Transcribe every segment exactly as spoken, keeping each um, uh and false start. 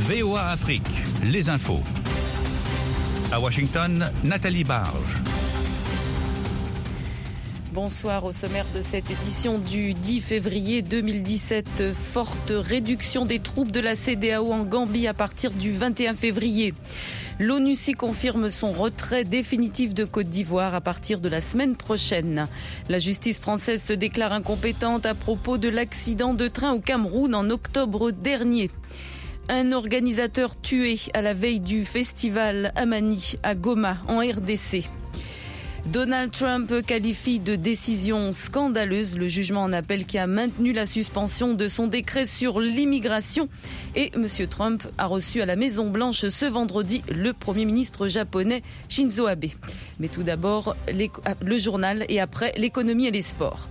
V O A Afrique, les infos. À Washington, Nathalie Barge. Bonsoir. Au sommaire de cette édition du dix février deux mille dix-sept, forte réduction des troupes de la C D A O en Gambie à partir du vingt et un février. L'ONU s'y confirme son retrait définitif de Côte d'Ivoire à partir de la semaine prochaine. La justice française se déclare incompétente à propos de l'accident de train au Cameroun en octobre dernier. Un organisateur tué à la veille du festival Amani à Goma en R D C. Donald Trump qualifie de décision scandaleuse le jugement en appel qui a maintenu la suspension de son décret sur l'immigration. Et M. Trump a reçu à la Maison-Blanche ce vendredi le Premier ministre japonais Shinzo Abe. Mais tout d'abord, le journal et après l'économie et les sports.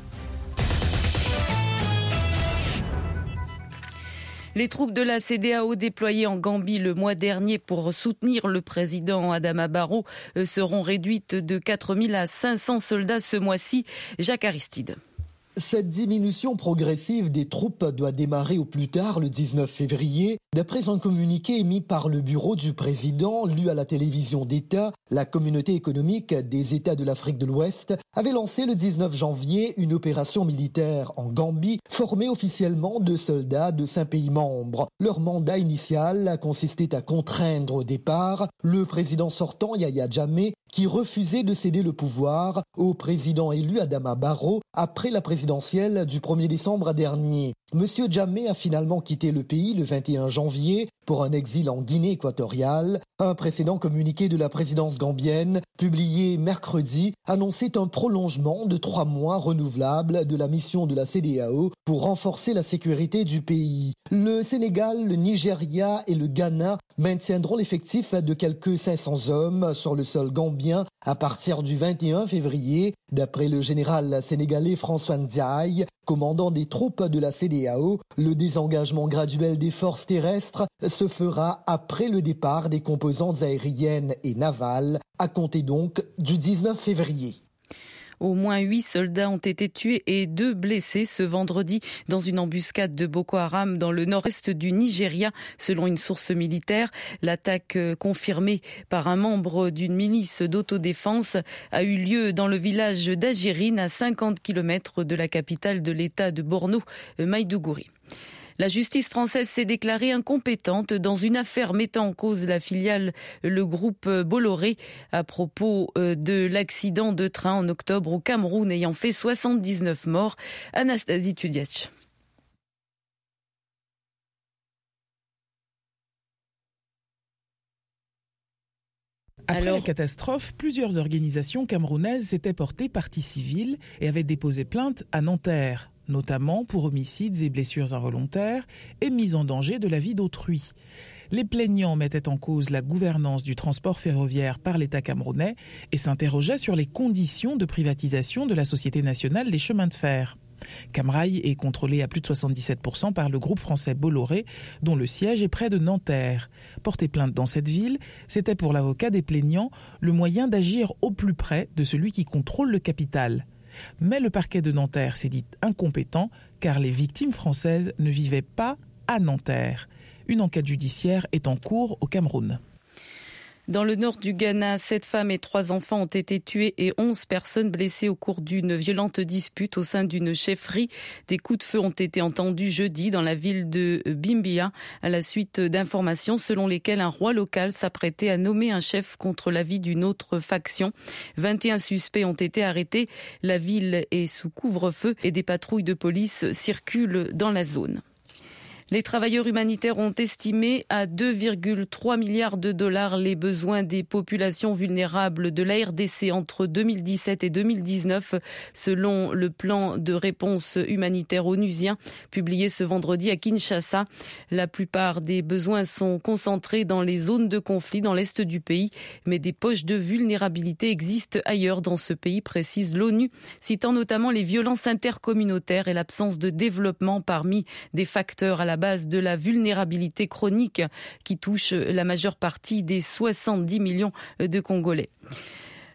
Les troupes de la C D A O déployées en Gambie le mois dernier pour soutenir le président Adama Barrow seront réduites de quatre mille à cinq cents soldats ce mois-ci. Jacques Aristide. Cette diminution progressive des troupes doit démarrer au plus tard le dix-neuf février. D'après un communiqué émis par le bureau du président, lu à la télévision d'État, la communauté économique des États de l'Afrique de l'Ouest avait lancé le dix-neuf janvier une opération militaire en Gambie, formée officiellement de soldats de cinq pays membres. Leur mandat initial consistait à contraindre au départ le président sortant Yahya Jammeh, qui refusait de céder le pouvoir au président élu Adama Barrow après la présidentielle du premier décembre dernier. Monsieur Jammeh a finalement quitté le pays le vingt et un janvier pour un exil en Guinée équatoriale. Un précédent communiqué de la présidence gambienne, publié mercredi, annonçait un prolongement de trois mois renouvelable de la mission de la C D A O pour renforcer la sécurité du pays. Le Sénégal, le Nigeria et le Ghana maintiendront l'effectif de quelques cinq cents hommes sur le sol gambien à partir du vingt et un février, d'après le général sénégalais François Ndiaye, commandant des troupes de la C D A O. Le désengagement graduel des forces terrestres se fera après le départ des composantes aériennes et navales, à compter donc du dix-neuf février. Au moins huit soldats ont été tués et deux blessés ce vendredi dans une embuscade de Boko Haram dans le nord-est du Nigeria, selon une source militaire. L'attaque confirmée par un membre d'une milice d'autodéfense a eu lieu dans le village d'Agirine, à cinquante kilomètres de la capitale de l'État de Borno, Maïdougouri. La justice française s'est déclarée incompétente dans une affaire mettant en cause la filiale, le groupe Bolloré, à propos de l'accident de train en octobre au Cameroun ayant fait soixante-dix-neuf morts. Anastasie Tudiach. Après Alors... la catastrophe, plusieurs organisations camerounaises s'étaient portées partie civile et avaient déposé plainte à Nanterre, notamment pour homicides et blessures involontaires et mise en danger de la vie d'autrui. Les plaignants mettaient en cause la gouvernance du transport ferroviaire par l'État camerounais et s'interrogeaient sur les conditions de privatisation de la Société nationale des chemins de fer. Camrail est contrôlé à plus de soixante-dix-sept pour cent par le groupe français Bolloré, dont le siège est près de Nanterre. Porter plainte dans cette ville, c'était pour l'avocat des plaignants le moyen d'agir au plus près de celui qui contrôle le capital. Mais le parquet de Nanterre s'est dit incompétent car les victimes françaises ne vivaient pas à Nanterre. Une enquête judiciaire est en cours au Cameroun. Dans le nord du Ghana, sept femmes et trois enfants ont été tués et onze personnes blessées au cours d'une violente dispute au sein d'une chefferie. Des coups de feu ont été entendus jeudi dans la ville de Bimbia à la suite d'informations selon lesquelles un roi local s'apprêtait à nommer un chef contre l'avis d'une autre faction. vingt et un suspects ont été arrêtés. La ville est sous couvre-feu et des patrouilles de police circulent dans la zone. Les travailleurs humanitaires ont estimé à deux virgule trois milliards de dollars les besoins des populations vulnérables de la R D C entre deux mille dix-sept et deux mille dix-neuf, selon le plan de réponse humanitaire onusien publié ce vendredi à Kinshasa. La plupart des besoins sont concentrés dans les zones de conflit dans l'est du pays, mais des poches de vulnérabilité existent ailleurs dans ce pays, précise l'ONU, citant notamment les violences intercommunautaires et l'absence de développement parmi des facteurs à la base de la vulnérabilité chronique qui touche la majeure partie des soixante-dix millions de Congolais.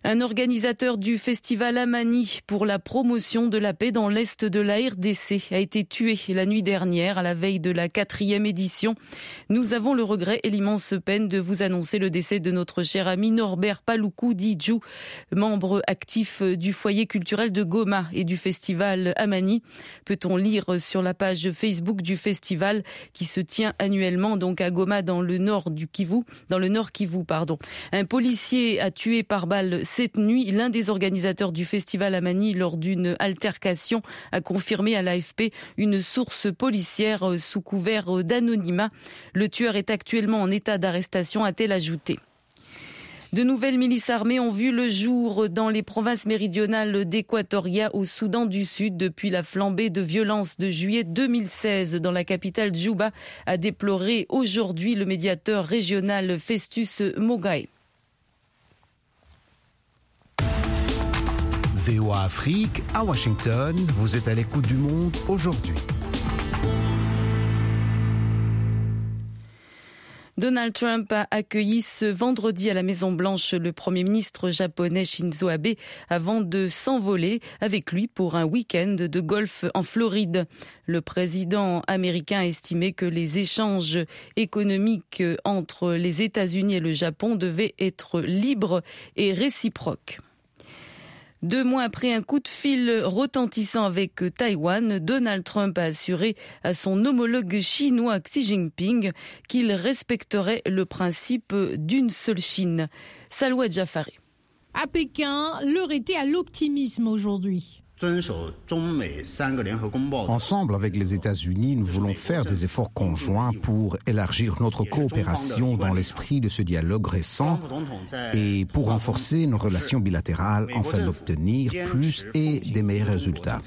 Un organisateur du festival Amani pour la promotion de la paix dans l'Est de la R D C a été tué la nuit dernière à la veille de la quatrième édition. Nous avons le regret et l'immense peine de vous annoncer le décès de notre cher ami Norbert Paloukou Didjou, membre actif du foyer culturel de Goma et du festival Amani. Peut-on lire sur la page Facebook du festival qui se tient annuellement donc à Goma dans le nord du Kivu, dans le nord Kivu, pardon. Un policier a tué par balle cette nuit l'un des organisateurs du festival Amani lors d'une altercation, a confirmé à l'A F P une source policière sous couvert d'anonymat. Le tueur est actuellement en état d'arrestation, a-t-elle ajouté. De nouvelles milices armées ont vu le jour dans les provinces méridionales d'Équatoria au Soudan du Sud depuis la flambée de violence de juillet deux mille seize dans la capitale Djouba, a déploré aujourd'hui le médiateur régional Festus Mogae. V O A Afrique, à Washington, vous êtes à l'écoute du monde aujourd'hui. Donald Trump a accueilli ce vendredi à la Maison-Blanche le Premier ministre japonais Shinzo Abe avant de s'envoler avec lui pour un week-end de golf en Floride. Le président américain a estimé que les échanges économiques entre les États-Unis et le Japon devaient être libres et réciproques. Deux mois après un coup de fil retentissant avec Taïwan, Donald Trump a assuré à son homologue chinois Xi Jinping qu'il respecterait le principe d'une seule Chine. Salwa Jafari. À Pékin, l'heure était à l'optimisme aujourd'hui. Ensemble avec les États-Unis, nous voulons faire des efforts conjoints pour élargir notre coopération dans l'esprit de ce dialogue récent et pour renforcer nos relations bilatérales afin d'obtenir plus et des meilleurs résultats.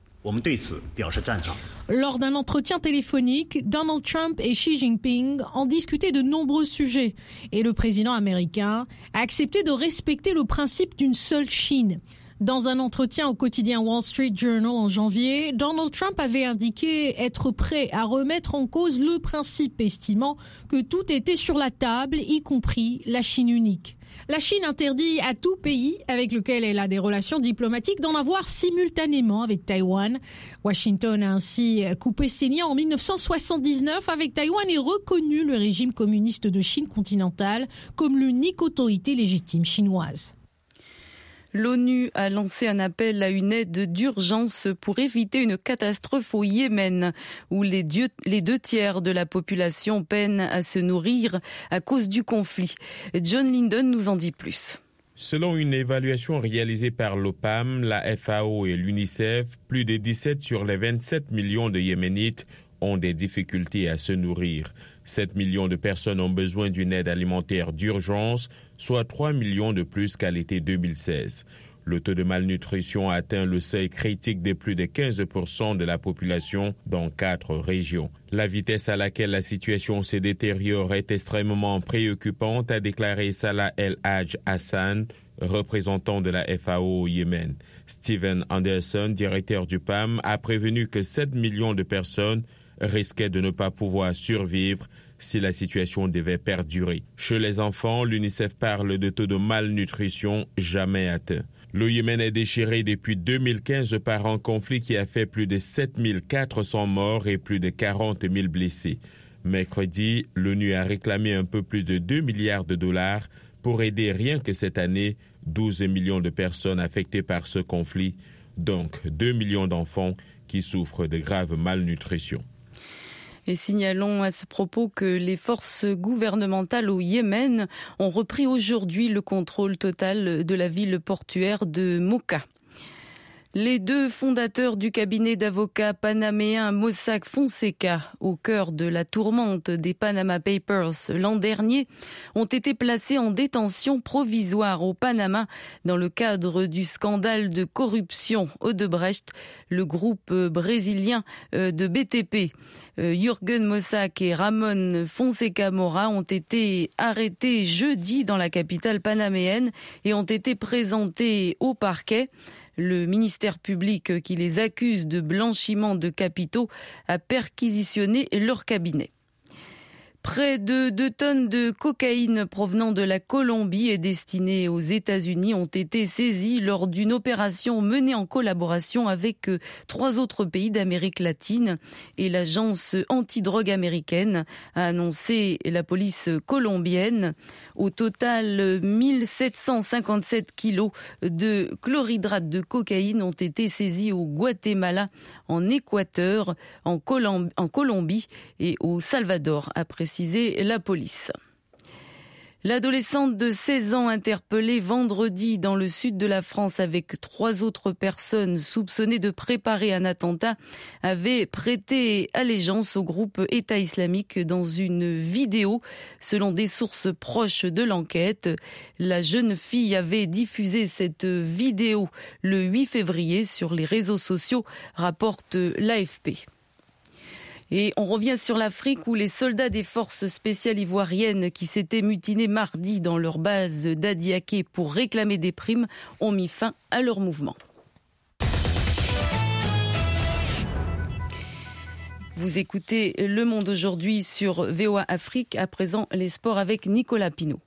Lors d'un entretien téléphonique, Donald Trump et Xi Jinping ont discuté de nombreux sujets et le président américain a accepté de respecter le principe d'une seule Chine. Dans un entretien au quotidien Wall Street Journal en janvier, Donald Trump avait indiqué être prêt à remettre en cause le principe, estimant que tout était sur la table, y compris la Chine unique. La Chine interdit à tout pays avec lequel elle a des relations diplomatiques d'en avoir simultanément avec Taïwan. Washington a ainsi coupé ses liens en dix-neuf cent soixante-dix-neuf avec Taïwan et reconnu le régime communiste de Chine continentale comme l'unique autorité légitime chinoise. L'ONU a lancé un appel à une aide d'urgence pour éviter une catastrophe au Yémen, où les, dieux, les deux tiers de la population peinent à se nourrir à cause du conflit. John Linden nous en dit plus. Selon une évaluation réalisée par l'OPAM, la F A O et l'UNICEF, plus de dix-sept sur les vingt-sept millions de Yéménites ont des difficultés à se nourrir. sept millions de personnes ont besoin d'une aide alimentaire d'urgence, soit trois millions de plus qu'à l'été deux mille seize. Le taux de malnutrition a atteint le seuil critique de plus de quinze pour cent de la population dans quatre régions. La vitesse à laquelle la situation se détériore est extrêmement préoccupante, a déclaré Salah El Hadj Hassan, représentant de la F A O au Yémen. Steven Anderson, directeur du P A M, a prévenu que sept millions de personnes risquaient de ne pas pouvoir survivre si la situation devait perdurer. Chez les enfants, l'UNICEF parle de taux de malnutrition jamais atteint. Le Yémen est déchiré depuis deux mille quinze par un conflit qui a fait plus de sept mille quatre cents morts et plus de quarante mille blessés. Mercredi, l'ONU a réclamé un peu plus de deux milliards de dollars pour aider rien que cette année douze millions de personnes affectées par ce conflit, donc deux millions d'enfants qui souffrent de grave malnutrition. Et signalons à ce propos que les forces gouvernementales au Yémen ont repris aujourd'hui le contrôle total de la ville portuaire de Mocha. Les deux fondateurs du cabinet d'avocats panaméen Mossack Fonseca, au cœur de la tourmente des Panama Papers l'an dernier, ont été placés en détention provisoire au Panama dans le cadre du scandale de corruption Odebrecht, le groupe brésilien de B T P. Jürgen Mossack et Ramon Fonseca Moura ont été arrêtés jeudi dans la capitale panaméenne et ont été présentés au parquet. Le ministère public qui les accuse de blanchiment de capitaux a perquisitionné leur cabinet. Près de deux tonnes de cocaïne provenant de la Colombie et destinée aux États-Unis ont été saisies lors d'une opération menée en collaboration avec trois autres pays d'Amérique latine et l'agence antidrogue américaine, a annoncé la police colombienne. Au total, mille sept cent cinquante-sept kilos de chlorhydrate de cocaïne ont été saisis au Guatemala, en Équateur, en Colombie, en Colombie et au Salvador, a précisé la police. L'adolescente de seize ans interpellée vendredi dans le sud de la France avec trois autres personnes soupçonnées de préparer un attentat avait prêté allégeance au groupe État islamique dans une vidéo. Selon des sources proches de l'enquête, la jeune fille avait diffusé cette vidéo le huit février sur les réseaux sociaux, rapporte l'A F P. Et on revient sur l'Afrique où les soldats des forces spéciales ivoiriennes qui s'étaient mutinés mardi dans leur base d'Adiaké pour réclamer des primes ont mis fin à leur mouvement. Vous écoutez Le Monde aujourd'hui sur V O A Afrique. À présent, les sports avec Nicolas Pinault.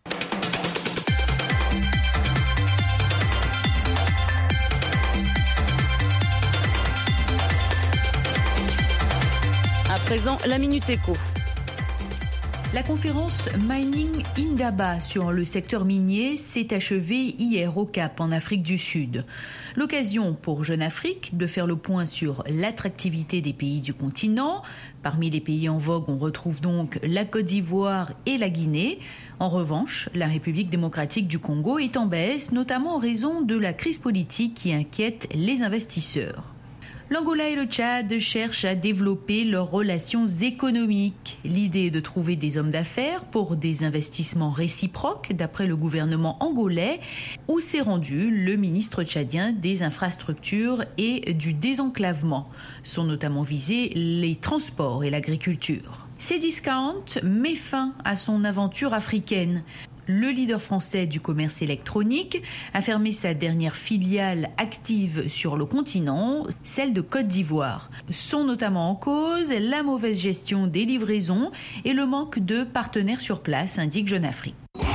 À présent, la Minute Éco. La conférence Mining Indaba sur le secteur minier s'est achevée hier au Cap, en Afrique du Sud. L'occasion pour Jeune Afrique de faire le point sur l'attractivité des pays du continent. Parmi les pays en vogue, on retrouve donc la Côte d'Ivoire et la Guinée. En revanche, la République démocratique du Congo est en baisse, notamment en raison de la crise politique qui inquiète les investisseurs. L'Angola et le Tchad cherchent à développer leurs relations économiques. L'idée est de trouver des hommes d'affaires pour des investissements réciproques, d'après le gouvernement angolais, où s'est rendu le ministre tchadien des infrastructures et du désenclavement. Sont notamment visés les transports et l'agriculture. Cdiscount met fin à son aventure africaine. Le leader français du commerce électronique a fermé sa dernière filiale active sur le continent, celle de Côte d'Ivoire. Sont notamment en cause la mauvaise gestion des livraisons et le manque de partenaires sur place, indique Jeune Afrique.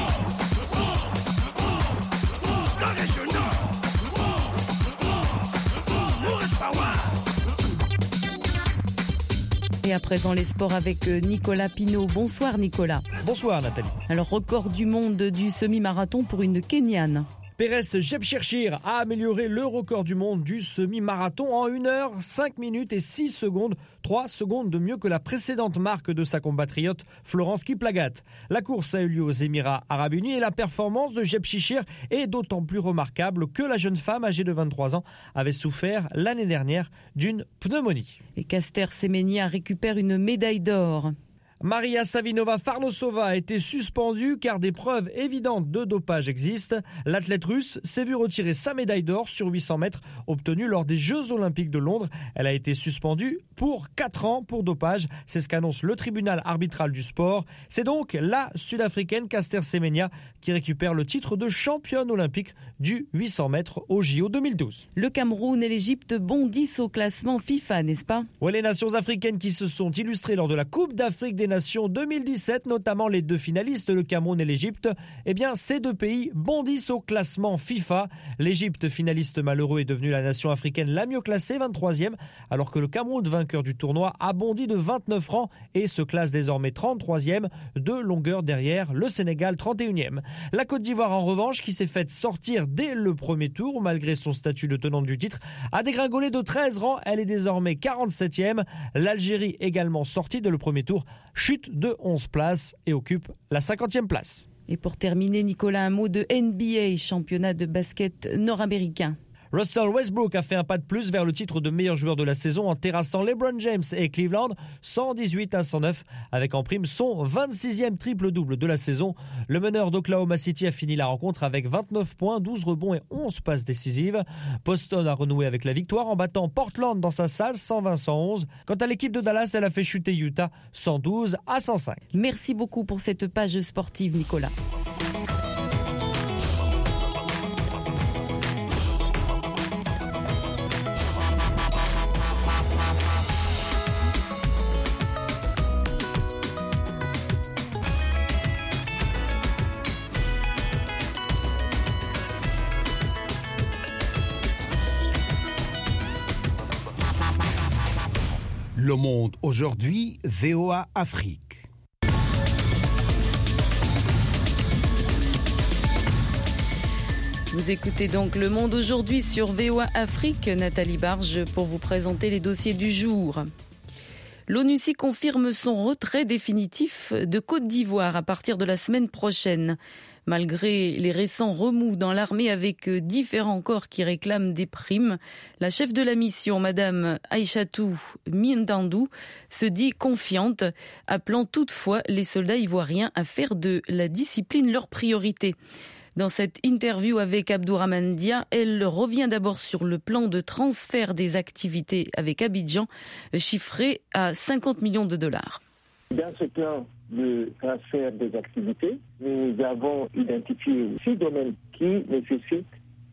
Et à présent, les sports avec Nicolas Pinault. Bonsoir Nicolas. Bonsoir Nathalie. Alors, record du monde du semi-marathon pour une Kenyane. Pérez Jepchirchir a amélioré le record du monde du semi-marathon en une heure, cinq minutes et six secondes, trois secondes de mieux que la précédente marque de sa compatriote Florence Kiplagat. La course a eu lieu aux Émirats Arabes Unis et la performance de Jepchirchir est d'autant plus remarquable que la jeune femme âgée de vingt-trois ans avait souffert l'année dernière d'une pneumonie. Et Caster Semenya récupère une médaille d'or. Maria Savinova-Farnosova a été suspendue car des preuves évidentes de dopage existent. L'athlète russe s'est vue retirer sa médaille d'or sur huit cents mètres obtenue lors des Jeux Olympiques de Londres. Elle a été suspendue pour quatre ans pour dopage. C'est ce qu'annonce le tribunal arbitral du sport. C'est donc la Sud-Africaine Caster Semenya qui récupère le titre de championne olympique du huit cents mètres au J O deux mille douze. Le Cameroun et l'Égypte bondissent au classement FIFA, n'est-ce pas ? Ouais, les nations africaines qui se sont illustrées lors de la Coupe d'Afrique des Nations deux mille dix-sept, notamment les deux finalistes, le Cameroun et l'Égypte, eh bien ces deux pays bondissent au classement FIFA. L'Égypte, finaliste malheureux, est devenue la nation africaine la mieux classée, vingt-troisième, alors que le Cameroun, vainqueur du tournoi, a bondi de vingt-neuf rangs et se classe désormais trente-troisième, de longueur derrière le Sénégal, trente et unième. La Côte d'Ivoire, en revanche, qui s'est faite sortir dès le premier tour, malgré son statut de tenante du titre, a dégringolé de treize rangs, elle est désormais quarante-septième. L'Algérie, également sortie dès le premier tour, chute de onze places et occupe la cinquantième place. Et pour terminer, Nicolas, un mot de N B A, championnat de basket nord-américain. Russell Westbrook a fait un pas de plus vers le titre de meilleur joueur de la saison en terrassant LeBron James et Cleveland cent dix-huit à cent neuf avec en prime son vingt-sixième triple-double de la saison. Le meneur d'Oklahoma City a fini la rencontre avec vingt-neuf points, douze rebonds et onze passes décisives. Boston a renoué avec la victoire en battant Portland dans sa salle cent vingt à cent onze. Quant à l'équipe de Dallas, elle a fait chuter Utah cent douze à cent cinq. Merci beaucoup pour cette page sportive, Nicolas. Le Monde aujourd'hui, V O A Afrique. Vous écoutez donc Le Monde aujourd'hui sur V O A Afrique. Nathalie Barge pour vous présenter les dossiers du jour. L'ONUCI confirme son retrait définitif de Côte d'Ivoire à partir de la semaine prochaine. Malgré les récents remous dans l'armée avec différents corps qui réclament des primes, la chef de la mission, Madame Aïchatou Mindandou, se dit confiante, appelant toutefois les soldats ivoiriens à faire de la discipline leur priorité. Dans cette interview avec Abdourahmane Dia, elle revient d'abord sur le plan de transfert des activités avec Abidjan, chiffré à cinquante millions de dollars. Dans ce plan de transfert des activités, nous avons identifié six domaines qui nécessitent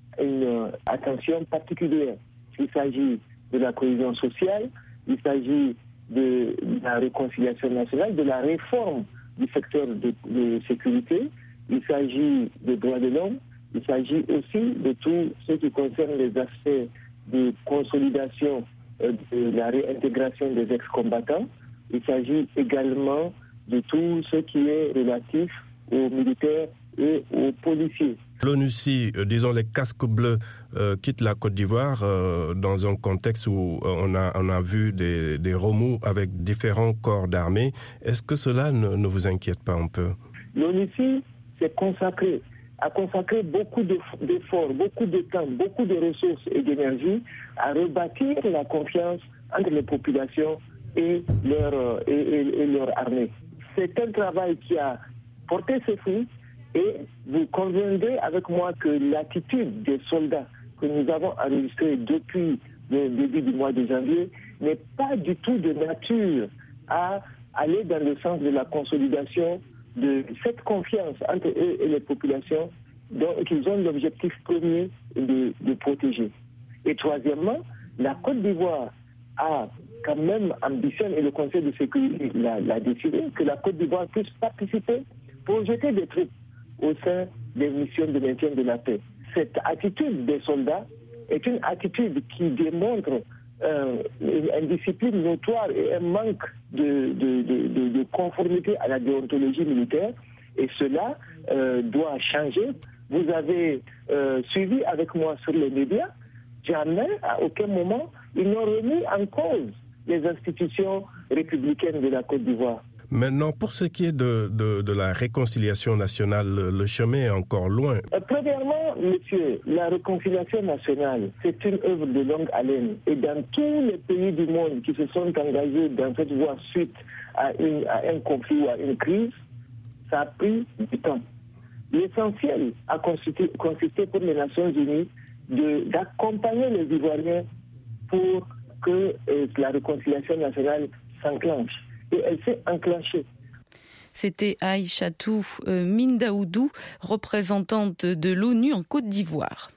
une attention particulière. Il s'agit de la cohésion sociale, il s'agit de la réconciliation nationale, de la réforme du secteur de, de sécurité, il s'agit des droits de l'homme, il s'agit aussi de tout ce qui concerne les aspects de consolidation de la réintégration des ex-combattants. Il s'agit également de tout ce qui est relatif aux militaires et aux policiers. L'ONUCI, euh, disons les casques bleus, euh, quittent la Côte d'Ivoire euh, dans un contexte où euh, on, a, on a vu des, des remous avec différents corps d'armée. Est-ce que cela ne, ne vous inquiète pas un peu? L'ONUCI s'est consacré, a consacré beaucoup d'efforts, beaucoup de temps, beaucoup de ressources et d'énergie à rebâtir la confiance entre les populations et leur, et, et, et leur armée. C'est un travail qui a porté ses fruits et vous conviendrez avec moi que l'attitude des soldats que nous avons enregistrée depuis le début du mois de janvier n'est pas du tout de nature à aller dans le sens de la consolidation de cette confiance entre eux et les populations qu'ils ont l'objectif premier de, de protéger. Et troisièmement, la Côte d'Ivoire a quand même ambitionné, et le Conseil de sécurité l'a, l'a décidé, que la Côte d'Ivoire puisse participer pour jeter des troupes au sein des missions de maintien de la paix. Cette attitude des soldats est une attitude qui démontre euh, une discipline notoire et un manque de, de, de, de, de conformité à la déontologie militaire, et cela euh, doit changer. Vous avez euh, suivi avec moi sur les médias, jamais, à aucun moment, ils n'ont remis en cause les institutions républicaines de la Côte d'Ivoire. Maintenant, pour ce qui est de, de, de la réconciliation nationale, le, le chemin est encore loin. Euh, premièrement, monsieur, la réconciliation nationale, c'est une œuvre de longue haleine. Et dans tous les pays du monde qui se sont engagés dans cette voie suite à, une, à un conflit ou à une crise, ça a pris du temps. L'essentiel a consisté, consisté pour les Nations Unies de, d'accompagner les Ivoiriens pour que euh, la réconciliation nationale s'enclenche. Et elle s'est enclenchée. C'était Aïchatou Mindaoudou, représentante de l'ONU en Côte d'Ivoire.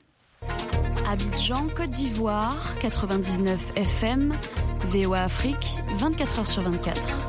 Abidjan, Côte d'Ivoire, quatre-vingt-dix-neuf F M, V O A Afrique, vingt-quatre heures sur vingt-quatre.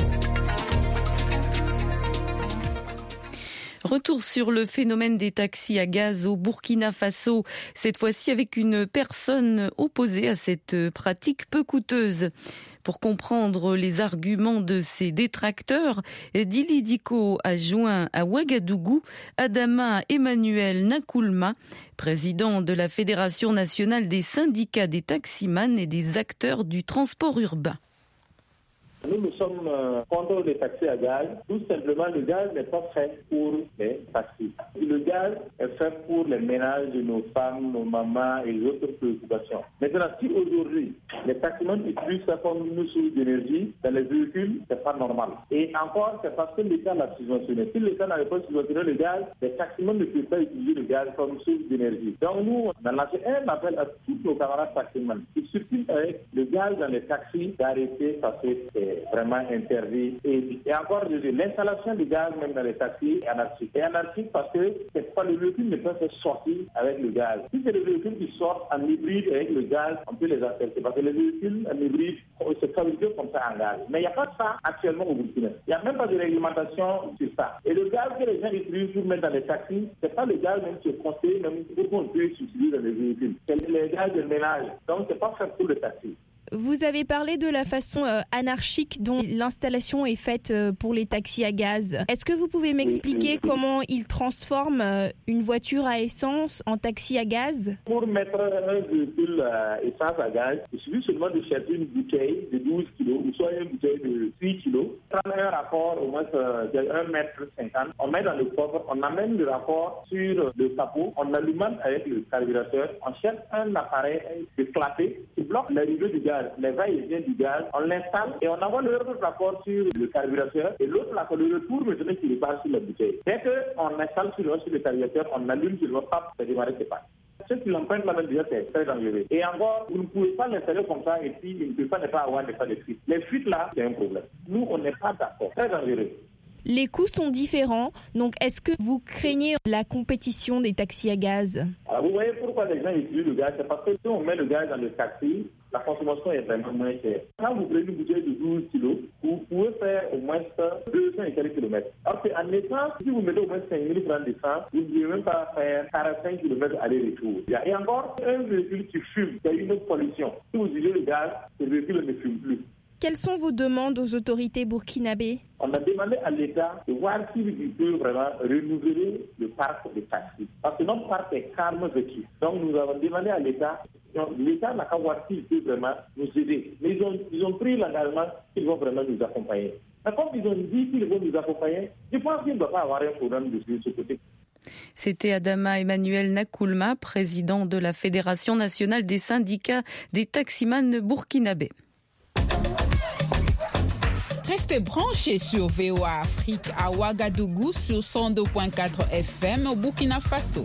Retour sur le phénomène des taxis à gaz au Burkina Faso, cette fois-ci avec une personne opposée à cette pratique peu coûteuse. Pour comprendre les arguments de ses détracteurs, Dili Diko a joint à Ouagadougou Adama Emmanuel Nakoulma, président de la Fédération nationale des syndicats des taximans et des acteurs du transport urbain. Nous, nous sommes euh, contre les taxis à gaz. Tout simplement, le gaz n'est pas fait pour les taxis. Le gaz est fait pour les ménages de nos femmes, nos mamans et les autres préoccupations. Maintenant, si aujourd'hui, les taximans utilisent ça comme une source d'énergie dans les véhicules, c'est pas normal. Et encore, c'est parce que l'État l'a subventionné. Si l'État n'avait pas subventionné le gaz, les taximans ne peuvent pas utiliser le gaz comme source d'énergie. Donc nous, on a lancé un appel à tous nos camarades taximans qui circulent avec le gaz dans les taxis d'arrêter parce que c'est vraiment interdit. Et, et encore, l'installation du gaz même dans les taxis est anarchique. Et anarchique parce que c'est pas le véhicule ne peut pas sortir avec le gaz. Si c'est le véhicule qui sort en hybride avec le gaz, on peut les accepter. Parce que les véhicules en hybride se fabriquent comme ça en gaz. Mais il n'y a pas de ça actuellement au Burkina. Il n'y a même pas de réglementation sur ça. Et le gaz que les gens utilisent pour mettre dans les taxis, c'est pas le gaz même qui est conseillé, même pour qu'on puisse utiliser dans les véhicules. C'est le gaz de ménage. Donc c'est pas fait pour le taxi. Vous avez parlé de la façon euh, anarchique dont l'installation est faite euh, pour les taxis à gaz. Est-ce que vous pouvez m'expliquer comment ils transforment euh, une voiture à essence en taxi à gaz? Pour mettre un véhicule à essence à gaz, il suffit seulement de chercher une bouteille de douze kilos ou soit une bouteille de huit kilos. Prendre un rapport au moins de un mètre cinquante. On met dans le coffre, on amène le rapport sur le capot, on alimente avec le carburateur, on cherche un appareil de clapet qui bloque l'arrivée du gaz. Les va-et-vient du gaz, on l'installe et on envoie le rapport sur le carburateur et l'autre, là, le retour maintenant qui repart sur la bouteille. Dès qu'on installe sur le, sur le carburateur, on allume sur le pape, ça démarre, c'est pas. Ceux qui l'empruntent là-bas déjà, c'est très dangereux. Et encore, vous ne pouvez pas l'installer comme ça et puis il ne peut pas ne pas avoir d'état de fuite. Les fuites là, c'est un problème. Nous, on n'est pas d'accord. Très dangereux. Les coûts sont différents, donc est-ce que vous craignez la compétition des taxis à gaz? Alors, vous voyez pourquoi les gens utilisent le gaz? C'est parce que si on met le gaz dans le taxi, la consommation est vraiment moins chère. Quand vous prenez une bouteille de douze kilos, vous pouvez faire au moins deux cents et quelques kilomètres. Alors qu'en essence, si vous mettez au moins cinq mille francs d'essence, vous ne pouvez même pas faire quarante-cinq kilomètres aller-retour. Et encore, un véhicule qui fume, il y a une autre pollution. Si vous utilisez le gaz, ce véhicule ne fume plus. Quelles sont vos demandes aux autorités burkinabées? On a demandé à l'État de voir s'il peut vraiment renouveler le parc de taxis. Parce que notre parc est carrément vécu. Donc nous avons demandé à l'État, l'État n'a qu'à voir s'il peut vraiment nous aider. Mais ils ont, ils ont pris l'engagement qu'ils vont vraiment nous accompagner. Mais comme ils ont dit qu'ils vont nous accompagner, je pense qu'il ne doit pas avoir un problème de ce côté. C'était Adama Emmanuel Nakoulma, président de la Fédération nationale des syndicats des taximans burkinabés. Restez branchés sur V O A Afrique à Ouagadougou sur cent deux virgule quatre F M au Burkina Faso.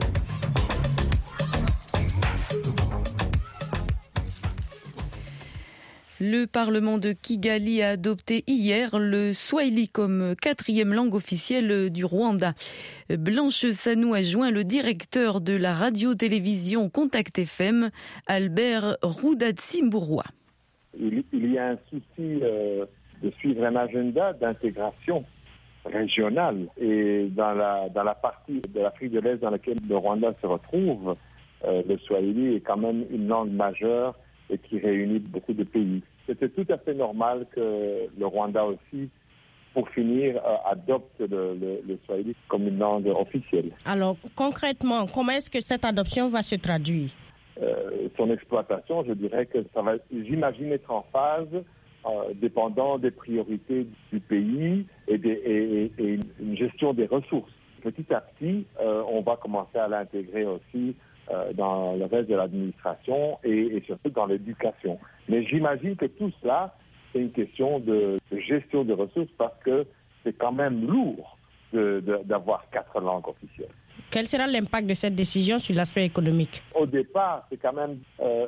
Le Parlement de Kigali a adopté hier le Swahili comme quatrième langue officielle du Rwanda. Blanche Sanou a joint le directeur de la radio-télévision Contact F M, Albert Roudatsimbourwa. Il, il y a un souci euh, de suivre un agenda d'intégration régionale. Et dans la, dans la partie de l'Afrique de l'Est dans laquelle le Rwanda se retrouve, euh, le Swahili est quand même une langue majeure et qui réunit beaucoup de pays. C'était tout à fait normal que le Rwanda aussi, pour finir, euh, adopte le, le, le Swahili comme une langue officielle. Alors, concrètement, comment est-ce que cette adoption va se traduire? euh, Son exploitation, je dirais que ça va, j'imagine, être en phase, euh, dépendant des priorités du pays et, des, et, et une gestion des ressources. Petit à petit, euh, on va commencer à l'intégrer aussi dans le reste de l'administration et, et surtout dans l'éducation. Mais j'imagine que tout cela, c'est une question de, de gestion de ressources parce que c'est quand même lourd de, de, d'avoir quatre langues officielles. Quel sera l'impact de cette décision sur l'aspect économique? Au départ, c'est quand même euh,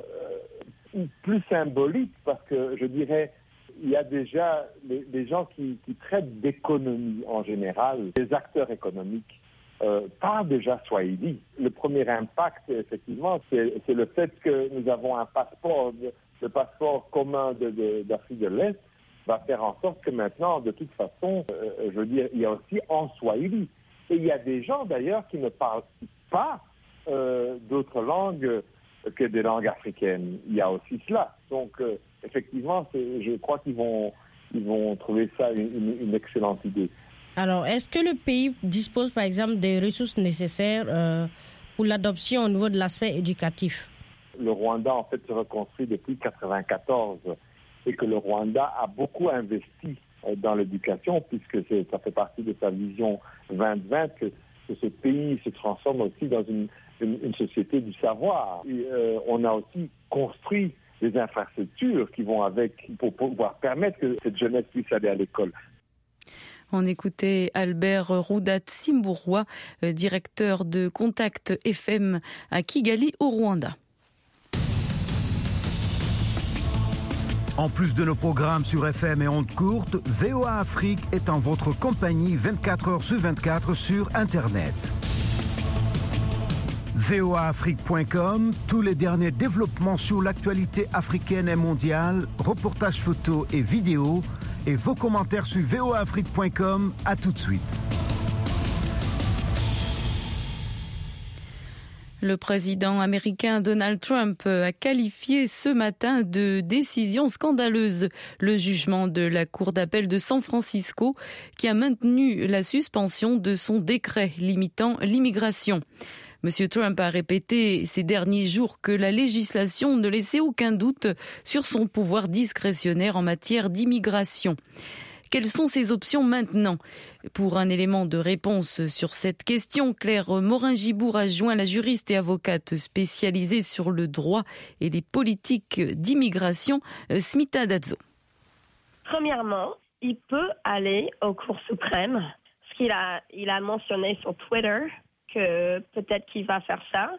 plus symbolique parce que je dirais, il y a déjà les, les gens qui, qui traitent d'économie en général, les acteurs économiques, Euh, pas déjà Swahili. Le premier impact, effectivement, c'est, c'est le fait que nous avons un passeport, le passeport commun de, de, d'Afrique de l'Est va faire en sorte que maintenant, de toute façon, euh, je veux dire, il y a aussi en Swahili. Et il y a des gens, d'ailleurs, qui ne parlent pas euh, d'autres langues que des langues africaines. Il y a aussi cela. Donc, euh, effectivement, c'est, je crois qu'ils vont, ils vont trouver ça une, une, une excellente idée. Alors, est-ce que le pays dispose, par exemple, des ressources nécessaires euh, pour l'adoption au niveau de l'aspect éducatif? Le Rwanda, en fait, se reconstruit depuis mille neuf cent quatre-vingt-quatorze et que le Rwanda a beaucoup investi euh, dans l'éducation puisque c'est, ça fait partie de sa vision vingt vingt que, que ce pays se transforme aussi dans une, une, une société du savoir. Et, euh, on a aussi construit des infrastructures qui vont avec pour pouvoir permettre que cette jeunesse puisse aller à l'école. On écoutait Albert Roudatsimbourwa, directeur de Contact F M à Kigali, au Rwanda. En plus de nos programmes sur F M et ondes courtes, V O A Afrique est en votre compagnie vingt-quatre heures sur vingt-quatre sur Internet. V O A Afrique point com, tous les derniers développements sur l'actualité africaine et mondiale, reportages photos et vidéos, et vos commentaires sur V O A Afrique point com. À tout de suite. Le président américain Donald Trump a qualifié ce matin de décision scandaleuse le jugement de la Cour d'appel de San Francisco qui a maintenu la suspension de son décret limitant l'immigration. Monsieur Trump a répété ces derniers jours que la législation ne laissait aucun doute sur son pouvoir discrétionnaire en matière d'immigration. Quelles sont ses options maintenant? Pour un élément de réponse sur cette question, Claire Morin-Gibour a joint la juriste et avocate spécialisée sur le droit et les politiques d'immigration, Smita Dazzo. Premièrement, il peut aller aux Cours suprêmes, parce qu'il a, il a mentionné sur Twitter que peut-être qu'il va faire ça,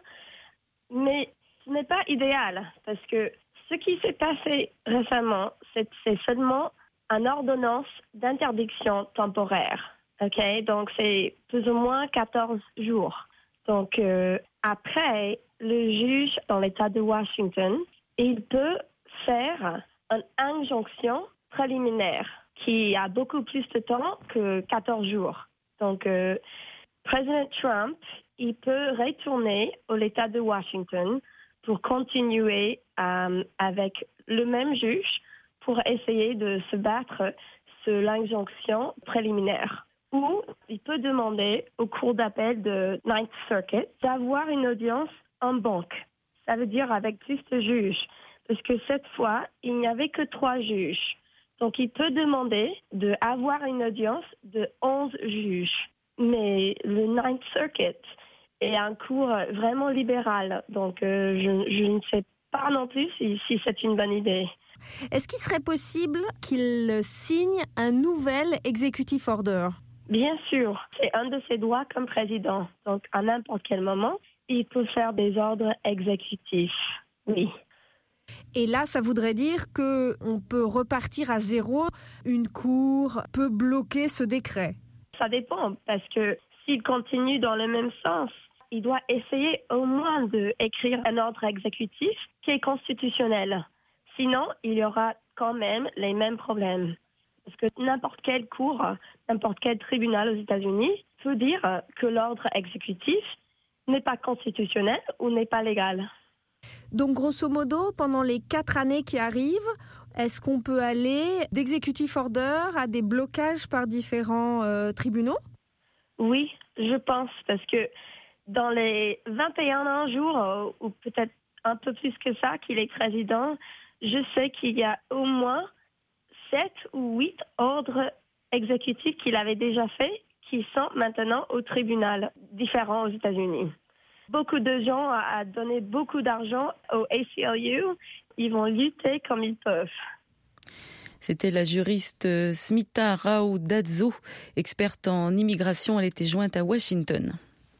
mais ce n'est pas idéal, parce que ce qui s'est passé récemment, c'est, c'est seulement une ordonnance d'interdiction temporaire. Ok, donc c'est plus ou moins quatorze jours. Donc euh, après, le juge dans l'État de Washington, il peut faire une injonction préliminaire qui a beaucoup plus de temps que quatorze jours. Donc, euh, président Trump, il peut retourner au l'État de Washington pour continuer euh, avec le même juge pour essayer de se battre sur l'injonction préliminaire. Ou il peut demander au cour d'appel de Ninth Circuit d'avoir une audience en banque. Ça veut dire avec plus de juges. Parce que cette fois, il n'y avait que trois juges. Donc, il peut demander d'avoir une audience de onze juges. Mais le Ninth Circuit est un cours vraiment libéral. Donc, euh, je, je ne sais pas non plus si, si c'est une bonne idée. Est-ce qu'il serait possible qu'il signe un nouvel executive order? Bien sûr, c'est un de ses droits comme président. Donc, à n'importe quel moment, il peut faire des ordres exécutifs. Oui. Et là, ça voudrait dire qu'on peut repartir à zéro. Une cour peut bloquer ce décret. Ça dépend, parce que s'il continue dans le même sens, il doit essayer au moins d'écrire un ordre exécutif qui est constitutionnel. Sinon, il y aura quand même les mêmes problèmes. Parce que n'importe quelle cour, n'importe quel tribunal aux États-Unis peut dire que l'ordre exécutif n'est pas constitutionnel ou n'est pas légal. Donc, grosso modo, pendant les quatre années qui arrivent, est-ce qu'on peut aller d'executive order à des blocages par différents euh, tribunaux? Oui, je pense, parce que dans les vingt et un jours, ou peut-être un peu plus que ça, qu'il est président, je sais qu'il y a au moins sept ou huit ordres exécutifs qu'il avait déjà faits qui sont maintenant au tribunal différent aux États-Unis. Beaucoup de gens ont donné beaucoup d'argent au A C L U. Ils vont lutter comme ils peuvent. C'était la juriste Smita Rao-Dazzo, experte en immigration. Elle était jointe à Washington.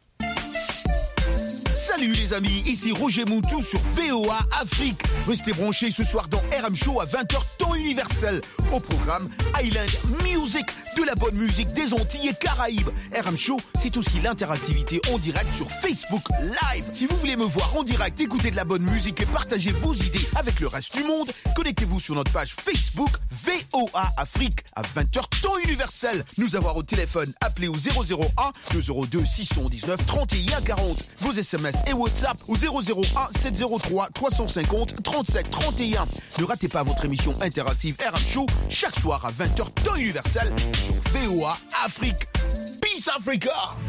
Salut les amis, ici Roger Moutou sur V O A Afrique. Restez branchés ce soir dans R M Show à vingt heures temps universel. Au programme Island Music, de la bonne musique des Antilles et Caraïbes. R M Show, c'est aussi l'interactivité en direct sur Facebook Live. Si vous voulez me voir en direct, écouter de la bonne musique et partager vos idées avec le reste du monde, connectez-vous sur notre page Facebook V O A Afrique à vingt heures temps universel. Nous avoir au téléphone, appelez au zéro zéro un deux zéro deux six un neuf trente et un quarante. Vos S M S et WhatsApp au zéro zéro un sept zéro trois trois cent cinquante trente-sept trente et un. Ne ratez pas votre émission interactive R M Show chaque soir à vingt heures temps universel sur V O A Afrique. Peace Africa!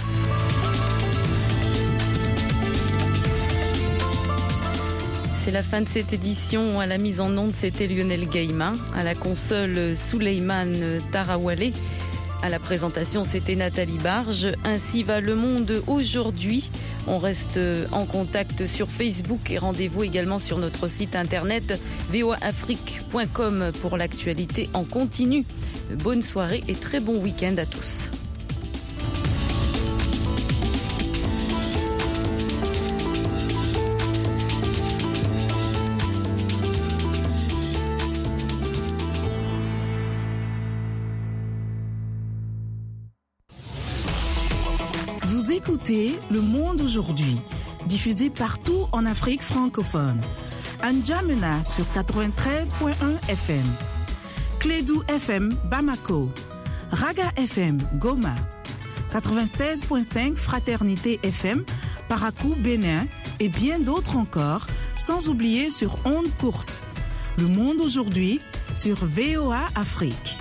C'est la fin de cette édition. À la mise en onde, c'était Lionel Gaïma. À la console, Souleymane Tarawale. À la présentation, c'était Nathalie Barge. Ainsi va le monde aujourd'hui. On reste en contact sur Facebook et rendez-vous également sur notre site internet v o a afrique point com pour l'actualité en continu. Bonne soirée et très bon week-end à tous. Vous écoutez Le Monde aujourd'hui, diffusé partout en Afrique francophone. N'Djamena sur quatre-vingt-treize point un F M. Clédou F M Bamako. Raga F M Goma. quatre-vingt-seize point cinq Fraternité F M Parakou Bénin et bien d'autres encore, sans oublier sur ondes courtes. Le monde aujourd'hui sur V O A Afrique.